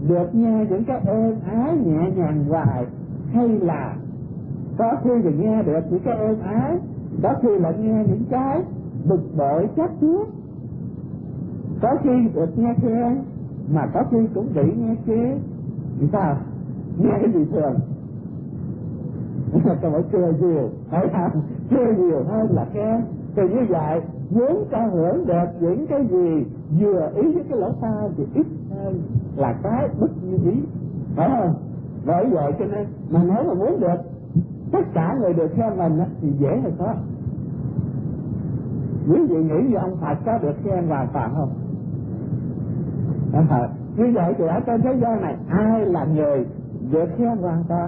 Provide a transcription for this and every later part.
được nghe những cái êm ái nhẹ nhàng hoài, hay là có khi thì nghe được những cái êm ái, có khi lại nghe những cái bực bội trách cứ, có khi được nghe khen mà có khi cũng bị nghe chê. Vì sao? Nghe cái gì thường? Tôi phải chê nhiều, phải không? Chê nhiều hơn là khen. Thì như vậy, muốn ta hưởng được những cái gì vừa ý với cái lỗ tai thì ít hơn là cái bất như ý, phải không? Bởi vậy cho nên mà nếu mà muốn được tất cả người được khen mình thì dễ hay khó? Quý vị nghĩ như ông Phật có được khen hoàn toàn không? Như vậy thì ở trên thế gian này ai là người được khen hoàn toàn?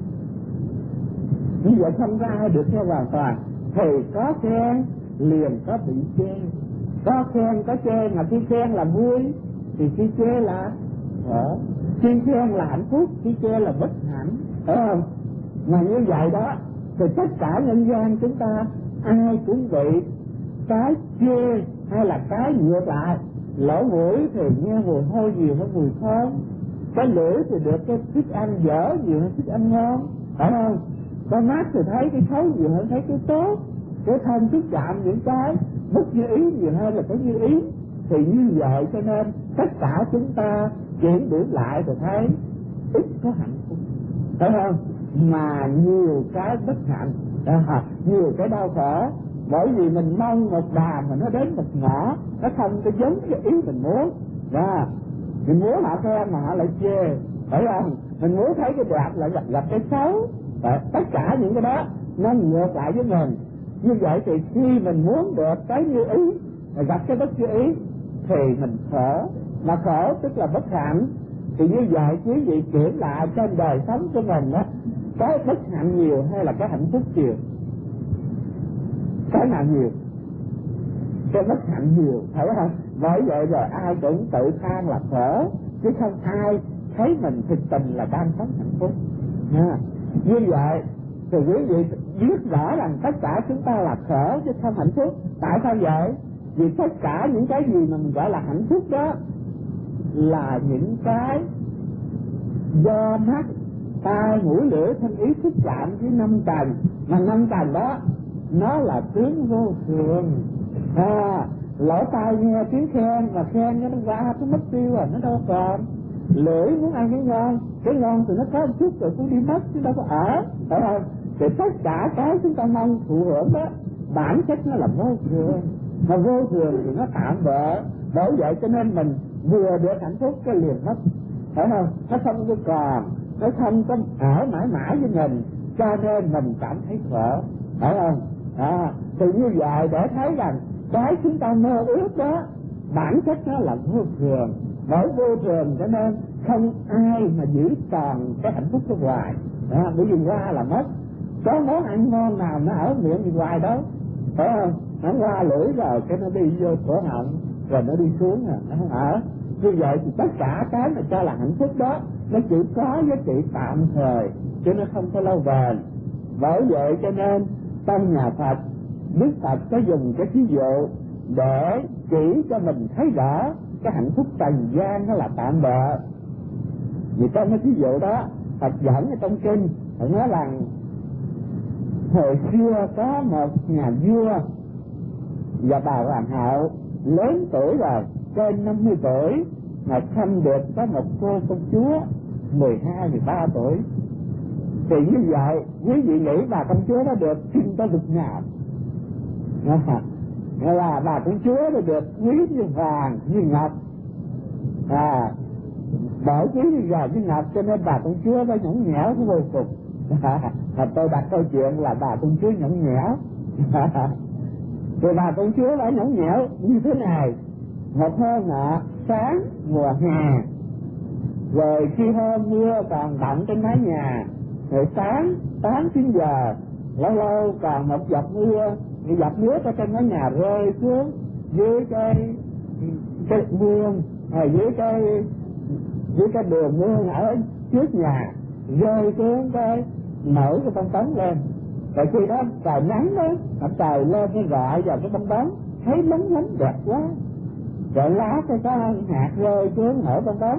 Như vậy không có ai được khen hoàn toàn. Thì có khen liền có bị chê, có khen có chê, mà khi khen là vui thì khi chê là khổ, khi khen là hạnh phúc, khi chê là bất hạnh, phải không? Mà như vậy đó thì tất cả nhân gian chúng ta ai cũng bị cái chê hay là cái ngược lại. Lỗ mũi thì nghe mùi hôi nhiều hơn mùi thơm, cái lưỡi thì được cái thức ăn dở nhiều hơn thức ăn ngon, phải không? Con mắt thì thấy cái xấu nhiều hơn thấy cái tốt, cái thân xúc chạm những cái bất như ý nhiều hơn là cái như ý. Thì như vậy cho nên tất cả chúng ta chuyển điểm lại thì thấy ít có hạnh phúc, phải không? Mà nhiều cái bất hạnh, nhiều cái đau khổ. Bởi vì mình mong một đà mà nó đến một ngõ, nó không có giống cái ý mình muốn. Mình muốn họ khen mà họ lại chê, phải không? Mình muốn thấy cái đẹp lại gặp cái xấu. Tất cả những cái đó nó ngược lại với mình. Như vậy thì khi mình muốn được cái như ý, gặp cái bất như ý thì mình khổ. Mà khổ tức là bất hạnh. Thì như vậy quý vị kiểm lại trên đời sống của mình đó, cái bất hạnh nhiều hay là cái hạnh phúc nhiều? Cái nào nhiều? Cái bất hạnh nhiều, phải không? Bởi vậy rồi ai cũng tự than là khổ, chứ không ai thấy mình thực tình là đang sống hạnh phúc. Như vậy thì quý vị biết rõ rằng tất cả chúng ta là khổ chứ không hạnh phúc. Tại sao vậy? Vì tất cả những cái gì mà mình gọi là hạnh phúc đó là những cái do mắt, tai, mũi, lưỡi, thân, ý xúc chạm với năm trần. Mà năm trần đó nó là tiếng vô thường. Lỗ tai nghe tiếng khen, mà khen nó qua nó mất tiêu rồi, nó đâu còn. Lưỡi muốn ăn cái ngon thì nó có một chút rồi cũng đi mất chứ đâu có ở, phải không? Thì tất cả cái chúng ta mong thụ hưởng đó bản chất nó là vô thường, mà vô thường thì nó tạm bợ. Bởi vậy cho nên mình vừa được hạnh phúc cái liền mất, phải không? Nó không có còn, nó không có ở mãi mãi với mình, cho nên mình cảm thấy khổ, phải không? Thì như vậy để thấy rằng cái chúng ta mơ ước đó bản chất nó là vô thường. Bởi vô thường cho nên không ai mà giữ toàn cái hạnh phúc của hoài. Bởi vì qua là mất. Có món ăn ngon nào nó ở miệng gì hoài đâu, phải không? Nó qua lưỡi rồi cái nó đi vô cổ họng rồi nó đi xuống rồi nó không ở. Như vậy thì tất cả cái mà cho là hạnh phúc đó nó chỉ có giá trị tạm thời chứ nó không có lâu bền. Bởi vậy cho nên trong nhà Phật, Đức Phật có dùng cái ví dụ để chỉ cho mình thấy rõ cái hạnh phúc trần gian nó là tạm bợ. Vì trong cái ví dụ đó Phật dẫn ở trong kinh phải nói rằng hồi xưa có một nhà vua và bà hoàng hậu lớn tuổi rồi, trên 50 tuổi, mà sanh được có một cô công chúa 12-13 tuổi. Thì như vậy quý vị nghĩ bà công chúa nó được sinh tới vực nào? Nghĩa là bà công chúa nó được quý như vàng như ngọc. Bởi quý như vàng như ngọc cho nên bà công chúa nó nhõng nhẽo vô cùng. Tôi đặt câu chuyện là bà công chúa nhõng nhẽo. Thì bà công chúa đã nhõng nhẽo như thế này. Một hôm nọ sáng mùa hè, rồi khi hôm mưa còn đọng trên mái nhà, rồi sáng 8-9 giờ lâu lâu còn một giọt mưa, cái giọt nước ở trên mái nhà rơi xuống dưới cái mương, dưới cái đường mương ở trước nhà, rơi xuống cái nổi cái bong bóng lên. Rồi khi đó trời nắng đó, mặt trời lên cái rọi vào cái bong bóng thấy lóng lánh đẹp quá. Rồi lá cái hạt rơi xuống nổi bong bóng,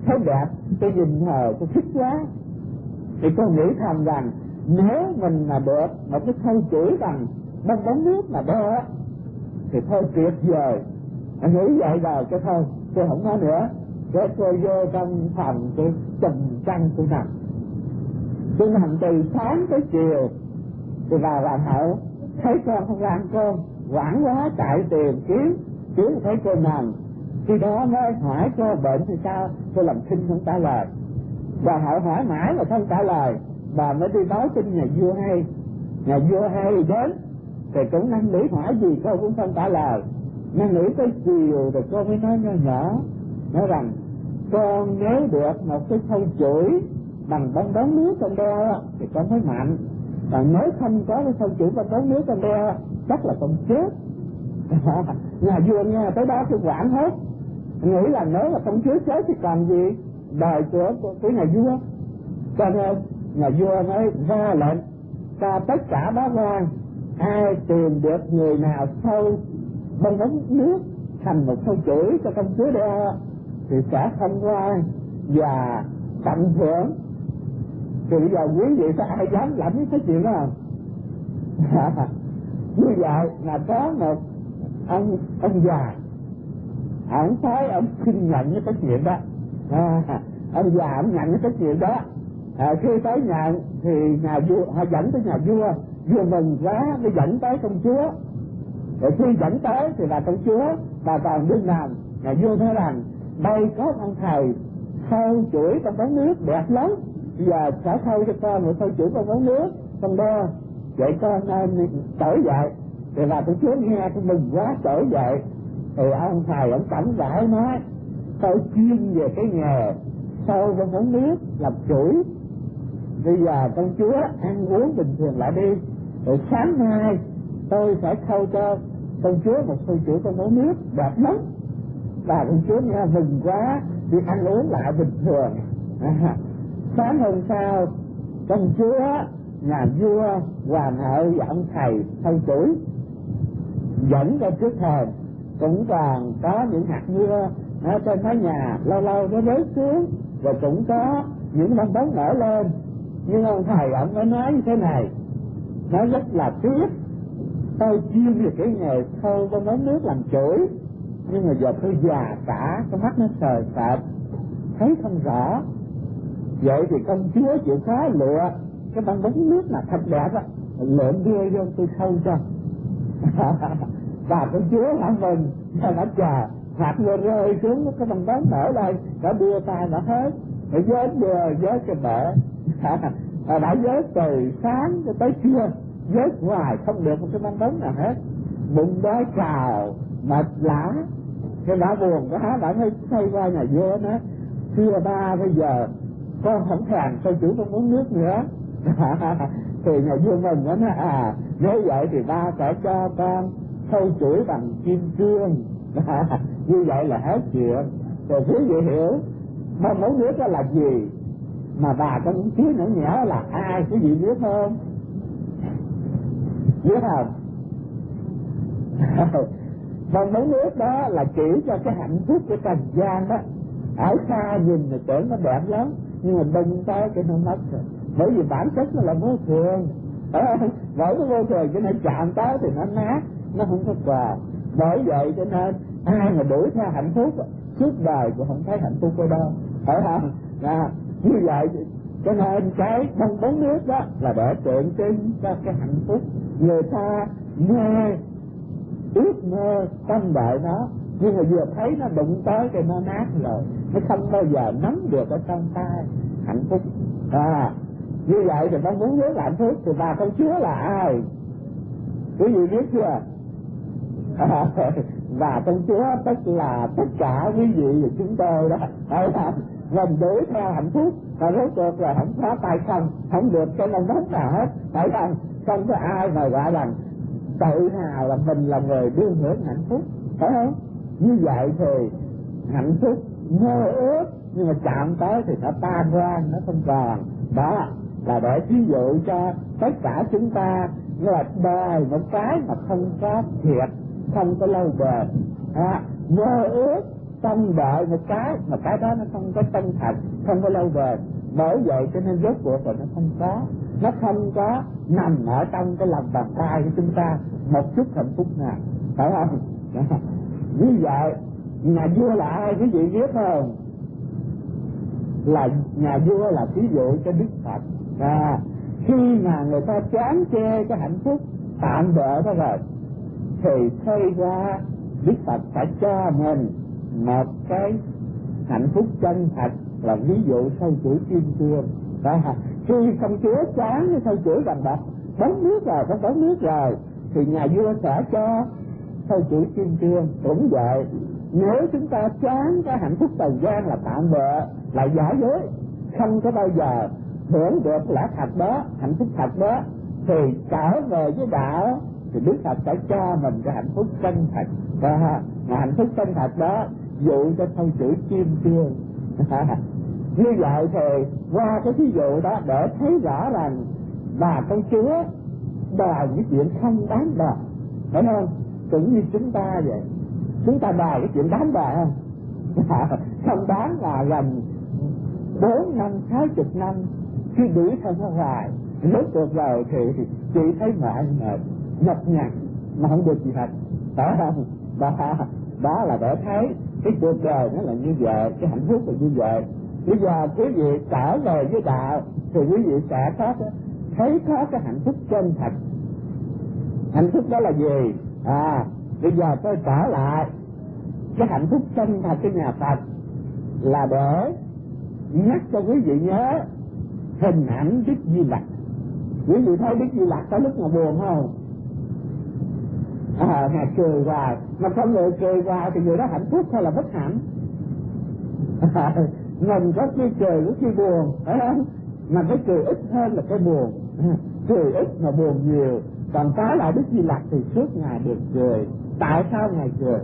thấy đẹp, tôi nhìn tôi thích quá, thì tôi nghĩ thầm rằng nếu mình mà được một cái khâu chuỗi bằng bong bóng nước mà đo thì thôi tuyệt vời. Nghĩ vậy rồi cái thôi tôi không nói nữa. Cái tôi vô trong phòng tôi chùm chăn tôi nằm từ sáng tới chiều. Thì vào làm hậu thấy con không ăn cơm, hoảng quá chạy tìm kiếm thấy cô nằm. Khi đó mới hỏi cô bệnh thì sao, tôi làm thinh không trả lời. Bà hậu hỏi mãi mà không trả lời, bà mới đi báo tin nhà vua hay đến thì cũng năn nỉ hỏi gì cô cũng không trả lời. Năn nỉ tới chiều rồi cô mới nói nhỏ nói rằng con nếu được một cái khâu chuỗi bằng bong bóng nước con đeo thì con mới mạnh, còn nếu không có cái khâu chuỗi bong bóng nước con đeo chắc là con chết. Nhà vua nghe tới đó tôi quản hết, nghĩ là nếu là con chưa chết thì còn gì đời của nhà vua. Cho nên nhà vua mới ra lệnh cho tất cả bá quan ai tìm được người nào sâu bong bóng nước thành một khâu chuỗi cho công chúa đeo thì sẽ không quan và tặng thưởng. Thì bây giờ quý vị có ai dám làm cái chuyện đó không? Như vậy là có một ông già, ông thấy ông xin nhận cái chuyện đó. Ông già ông nhận cái chuyện đó. Khi tới nhận thì nhà vua họ dẫn tới nhà vua mừng quá mới dẫn tới công chúa. Rồi khi dẫn tới thì bà công chúa bà còn đương nằm. Nhà vua nói rằng đây có ông thầy khâu chuỗi bong bóng nước đẹp lắm, giờ sẽ khâu cho con một khâu chuỗi bong bóng nước con đo, vậy con nên trở dậy. Thì bà công chúa nghe tôi mừng quá trở dậy. Thì ông thầy ông cảnh giải nói tôi chuyên về cái nghề khâu bong bóng nước làm chuỗi, bây giờ công chúa ăn uống bình thường lại đi, rồi sáng mai tôi sẽ khâu cho công chúa một khâu chuỗi bong bóng nước đẹp lắm. Bà công chúa nghe mừng quá đi ăn uống lại bình thường. Sáng hôm sau công chúa, nhà vua, hoàng hậu và ông thầy khâu chuỗi dẫn ra trước thềm, cũng còn có những hạt mưa ở trên mái nhà lâu lâu nó rớt xuống, rồi cũng có những bong bóng nở lên. Nhưng ông thầy ông mới nói như thế này, nói rất là tiếc, tôi chuyên về cái nghề khâu bong bóng nước làm chuỗi, nhưng mà giờ tôi già cả, con mắt nó sờ sệt thấy không rõ. Vậy thì công chúa chịu khó lựa cái bong bóng nước là thật đẹp á, lượm đưa vô tôi khâu cho. Và công chúa hả mừng, nó chờ hạt mưa rơi xuống cái bong bóng nở lên, nó đưa tay nó hết, nó vớt cái bể. Đã vớt từ sáng cho tới trưa, vớt hoài không được một cái bong bóng nào hết. Bụng đói cào mệt lã, cái đã buồn quá, đã mới xoay qua nhà vua nói thưa ba, bây giờ con không thèm khâu chuỗi bong bóng nước nữa. Thì nhà vua mừng đó nói nếu vậy thì ba sẽ cho con khâu chuỗi bằng kim cương. Như vậy là hết chuyện. Rồi quý vị hiểu bong bóng nước đó là gì, mà bà con chúa nhỏ nhỏ là ai, quý vị biết không? Biết không? Bong bóng nước đó là chỉ cho cái hạnh phúc của trần gian đó. Ở xa nhìn thì tưởng nó đẹp lắm, nhưng mà đụng tới cái nó mất rồi. Bởi vì bản chất nó là vô thường, bởi nó vô thường cho nên chạm tới thì nó nát, nó không có quà. Bởi vậy cho nên ai mà đuổi theo hạnh phúc suốt đời cũng không thấy hạnh phúc ở đâu, phải không? Như vậy cho nên cái bong bóng nước đó là để tượng trưng cho cái hạnh phúc. Người ta mê, ước mơ tâm đợi nó, nhưng mà vừa thấy nó đụng tới cái nó nát rồi, nó không bao giờ nắm được ở trong tay hạnh phúc. Như vậy thì bong bóng nước là hạnh phúc. Thì bà công chúa là ai, quý vị biết chưa? Và công chúa tức là tất cả quý vị và chúng tôi đó, mình đuổi theo hạnh phúc và rốt cuộc là không phá tay không được cái bong bóng nào hết, phải không? Không có ai mà gọi rằng tự hào là mình là người đương hưởng hạnh phúc, phải không? Như vậy thì hạnh phúc mơ ước nhưng mà chạm tới thì nó tan ra, nó không còn. Đó là để ví dụ cho tất cả chúng ta là đời một cái mà không có thiệt, không có lâu bền. Mơ ước trông đợi một cái mà cái đó nó không có chân thật, không có lâu bền. Bởi vậy cho nên rốt cuộc rồi nó không có nằm ở trong cái lòng bàn tay của chúng ta một chút hạnh phúc nào, phải không? Như vậy nhà vua là ai quý vị biết không? Là nhà vua là ví dụ cho Đức Phật. Khi mà người ta chán chê cái hạnh phúc tạm bợ đó rồi thì thay ra Đức Phật phải cho mình một cái hạnh phúc chân thật, là ví dụ sâu chuỗi kim cương. Khi công chúa chán với sâu chuỗi bằng bạc bóng nước rồi, có bóng nước rồi thì nhà vua sẽ cho sâu chuỗi kim cương. Cũng vậy, nếu chúng ta chán cái hạnh phúc trần gian là tạm bợ, là giả dối, không có bao giờ hưởng được lẽ thật đó, hạnh phúc thật đó, thì trở về với đạo thì Đức Phật sẽ cho mình cái hạnh phúc chân thật. Mà hạnh phúc chân thật đó dụ cho sâu chuỗi kim cương. Như vậy thì qua cái ví dụ đó để thấy rõ rằng bà công chúa đòi những chuyện không đáng đòi, phải không? Cũng như chúng ta vậy, chúng ta đòi cái chuyện đáng đòi không? Không đáng là gần 4 năm 60 năm khi đuổi theo nó hoài, lúc cuộc rồi thì chị thấy mệt nhọc nhằn mà không được gì hết, phải không? Đó là để thấy cái cuộc đời nó là như vậy, cái hạnh phúc là như vậy. Bây giờ quý vị trở về với đạo thì quý vị sẽ thấy có cái hạnh phúc chân thật. Hạnh phúc đó là gì? Bây giờ tôi trở lại cái hạnh phúc chân thật của nhà Phật là để nhắc cho quý vị nhớ hình ảnh Đức Di Lặc. Quý vị thấy Đức Di Lặc có lúc nào buồn không? Ngài cười hoài, mà con người cười hoài thì người đó hạnh phúc hay là bất hạnh? Mình có khi cười có khi buồn, phải không? Mà cái cười ít hơn là cái buồn. Cười ít mà buồn nhiều. Còn trái lại Đức Di Lặc thì suốt ngày được cười. Tại sao Ngài cười?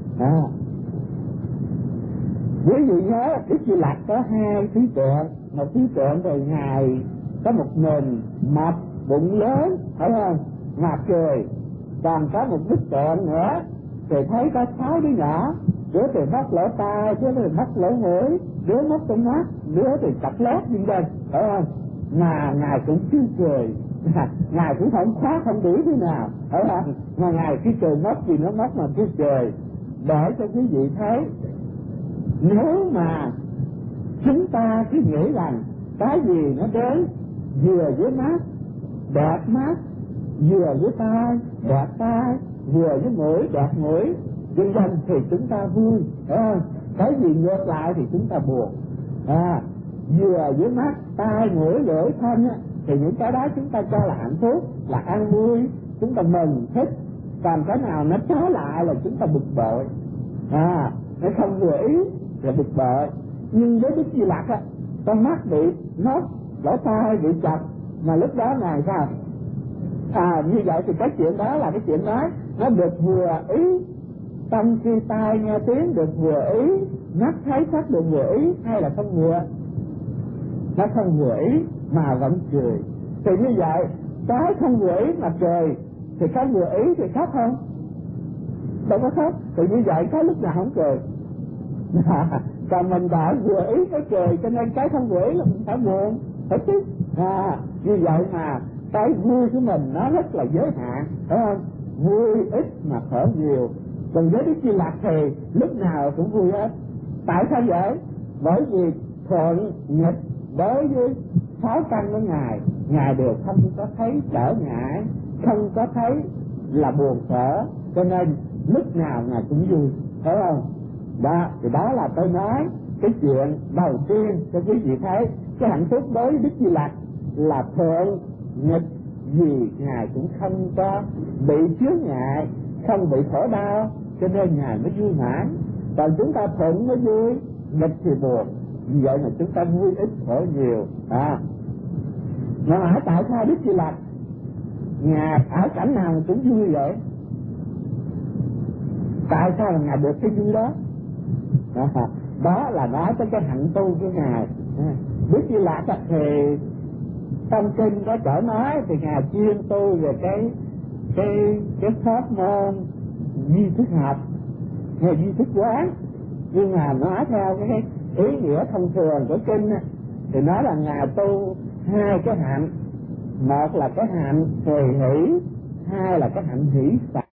Quý vị nhớ Đức Di Lặc có 2 trí tượng. Một trí tượng thì Ngài có một mình mập bụng lớn, phải không? Ngài cười. Còn có một bức tượng nữa thì thấy có 6 đứa nhỏ, đứa thì móc lỗ tai, đứa thì móc lỗ mũi, đứa móc trong mắt, đứa thì chặt lót đi lên, phải không? Mà Ngài cũng chưa cười, Ngài cũng không khóa không đuổi thế nào, phải không? Mà Ngài cứ cười móc gì nó móc mà cứ cười, để cho quý vị thấy nếu mà chúng ta cứ nghĩ rằng cái gì nó đến vừa với mắt đẹp mắt, vừa với tai đẹp tai, vừa với mũi đẹp mũi, dần dần thì chúng ta vui, phải không? Cái gì ngược lại thì chúng ta buồn. Vừa với mắt tai mũi lưỡi thân thì những cái đó chúng ta cho là hạnh phúc, là an vui, chúng ta mừng thích. Còn cái nào nó trái lại là chúng ta bực bội, nó không vừa ý là bực bội. Nhưng với Đức Di Lặc con mắt bị nốt, lỗ tai bị chặt, mà lúc đó Ngài sao? Như vậy thì cái chuyện đó là cái chuyện nói nó được vừa ý. Trong khi tai nghe tiếng được vừa ý, mắt thấy sắc được vừa ý, hay là không vừa? Nó không vừa ý mà vẫn cười. Thì như vậy cái không vừa ý mà cười thì cái vừa ý thì khóc không? Đâu có khóc. Thì như vậy cái lúc nào không cười. Còn mình đã vừa ý cái cười, cho nên cái không vừa ý là mình phải buồn, phải tức. Như vậy mà cái vui của mình nó rất là giới hạn, phải không? Vui ít mà khổ nhiều. Còn với Đức Di Lặc thì lúc nào cũng vui hết. Tại sao vậy? Bởi vì thuận nghịch đối với 6 căn của Ngài đều không có thấy trở ngại, không có thấy là buồn khổ, cho nên lúc nào Ngài cũng vui, phải không? Đó, thì đó là tôi nói cái chuyện đầu tiên cho quý vị thấy cái hạnh phúc đối với Đức Di Lặc là thuận nghịch gì Ngài cũng không có bị chướng ngại, không bị khổ đau, cho nên Ngài mới vui mãn. Còn chúng ta thuận mới vui, nghịch thì buồn. Vì vậy mà chúng ta vui ít khổ nhiều. Mà hỏi tại sao Đức Di Lặc Ngài ở cảnh nào cũng vui vậy? Tại sao là Ngài được cái vui đó? Đó là nói tới cái hạnh tu của Ngài. Đức Di Lặc thì trong kinh có chỗ nói thì Ngài chuyên tu về cái pháp môn duy thức học, về duy thức quán. Nhưng mà nói theo cái ý nghĩa thông thường của kinh á, thì nói là Ngài tu hai cái hạnh, một là cái hạnh tùy hỷ, hai là cái hạnh hỷ xả.